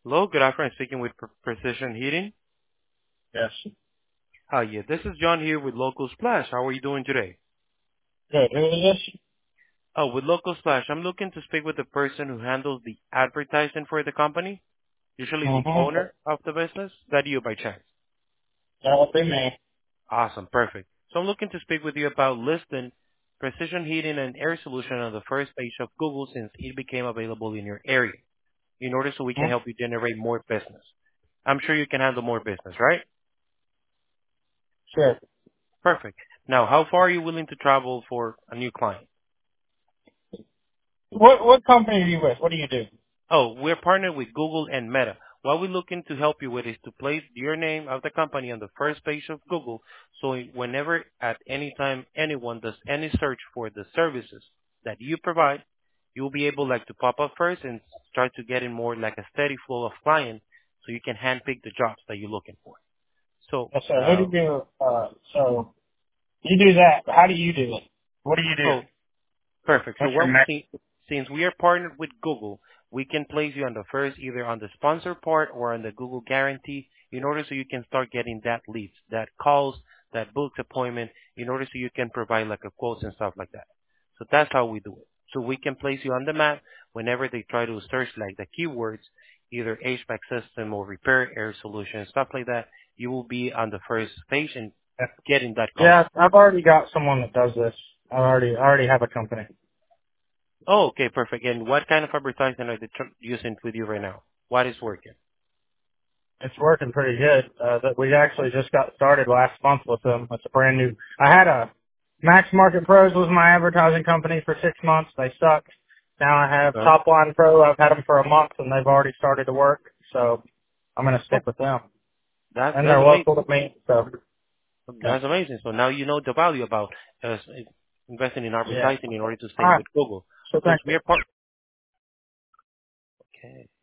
Hello, good afternoon. Speaking with Precision Heating. Yes. Hi, yeah, this is John here with Local Splash. How are you doing today? Good. Who is this? Oh, with Local Splash, I'm looking to speak with the person who handles the advertising for the company, usually the Mm-hmm. owner of the business. Is that you by chance? That would be me. Awesome, perfect. So I'm looking to speak with you about listing Precision Heating and Air Solution on the first page of Google since it became available in your area, in order so we can Hmm? help you generate more business. I'm sure you can handle more business, right? Sure. Perfect. Now, how far are you willing to travel for a new client? What company are you with? What do you do? Oh, we're partnered with Google and Meta. What we're looking to help you with is to place your name of the company on the first page of Google, so whenever at any time anyone does any search for the services that you provide, you'll be able like to pop up first and start to get in more like a steady flow of clients, so you can handpick the jobs that you're looking for. So, Yes, sir. Who do you, so you do that. How do you do it? What do you do? oh, perfect. So What's your since we are partnered with Google, we can place you on the first, either on the sponsor part or on the Google guarantee, in order so you can start getting that leads, that calls, that booked appointment, in order so you can provide like a quotes and stuff like that. So that's how we do it. So we can place you on the map whenever they try to search like the keywords, either HVAC system or repair air solution, stuff like that. You will be on the first page and getting that call. Yeah, I've already got someone that does this. I already have a company. Oh, okay, perfect. And what kind of advertising are they using with you right now? What is working? It's working pretty good. That we actually just got started last month with them. It's a brand new. I had a Max Market Pros was my advertising company for 6 months. They sucked. Now I have Uh, Top Line Pro. I've had them for a month and they've already started to work. So I'm going to oh, stick with them. And that's they're amazing. local to me. So yeah. That's amazing. So now you know the value about investing in Yeah. advertising in order to All stay right. with Google. So Since thank we you. are part. Okay.